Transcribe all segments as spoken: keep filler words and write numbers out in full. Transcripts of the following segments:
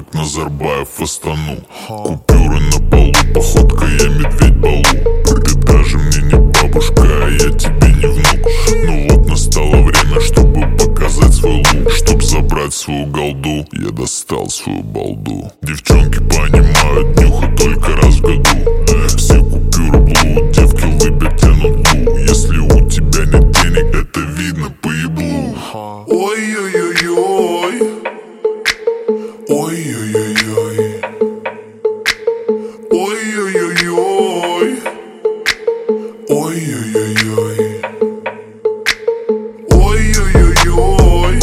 как Назарбаев в Астану. Купюры на полу, походка я медведь Балу. Ты даже мне не бабушка, а я тебе не внук. Ну вот настало время, чтобы показать свой лук. Чтоб забрать свою голду, я достал свою балду. Девчонки понимают, нюхать только раз в году. Все купюры блу, девки лыбят, тянут лу. Если у тебя нет денег, это видно по еблу. Ой-ой-ой-ой, ой-ой-ой-ой, ой-ой-ой-ой, ой-ой-ой-ой, ой-ой-ой-ой,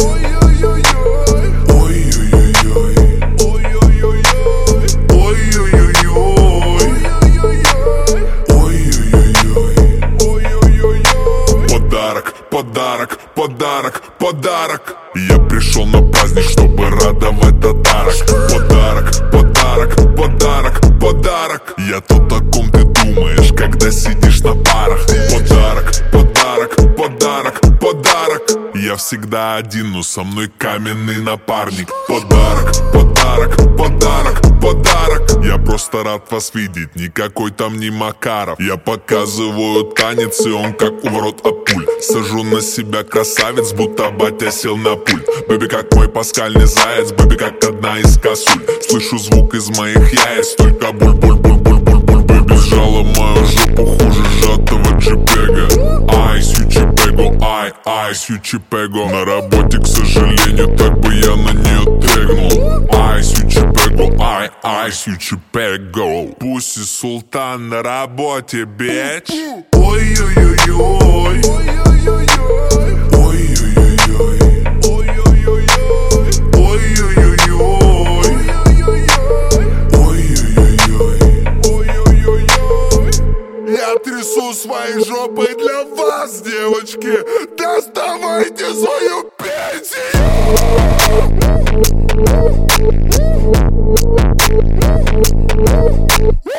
Подарок, подарок, подарок, подарок. Я пришел на праздник, чтобы радовать татарок. Подарок, подарок, подарок, подарок. Я тот, о ком ты думаешь, когда сидишь на парах. Подарок, подарок, подарок, подарок. Я всегда один, но со мной каменный напарник. Подарок, подарок, подарок, подарок. Я просто рад вас видеть, никакой там не Макаров. Я показываю танец, и он как у ворот Апуль. Сажу на себя красавец, будто батя сел на пульт. Бэби как мой паскальный заяц, бэби как одна из косуль. Слышу звук из моих яиц, только буль-буль-буль-буль-буль-буль. Бэби сжала мою жопу хуже сжатого джипега. Ай, сючипего, ай, ай, сючипего. На работе, к сожалению, так бы я на нее трегнул. Ай, сючипего, ай, ай, сючипего. Пусть и султан на работе, бич. ой-ой-ой-ой, ой-ой-ой-ой, ой-ой-ой-ой, ой-ой-ой-ой. Я трясу своей жопой для вас, девочки. Доставайте свою пенсию.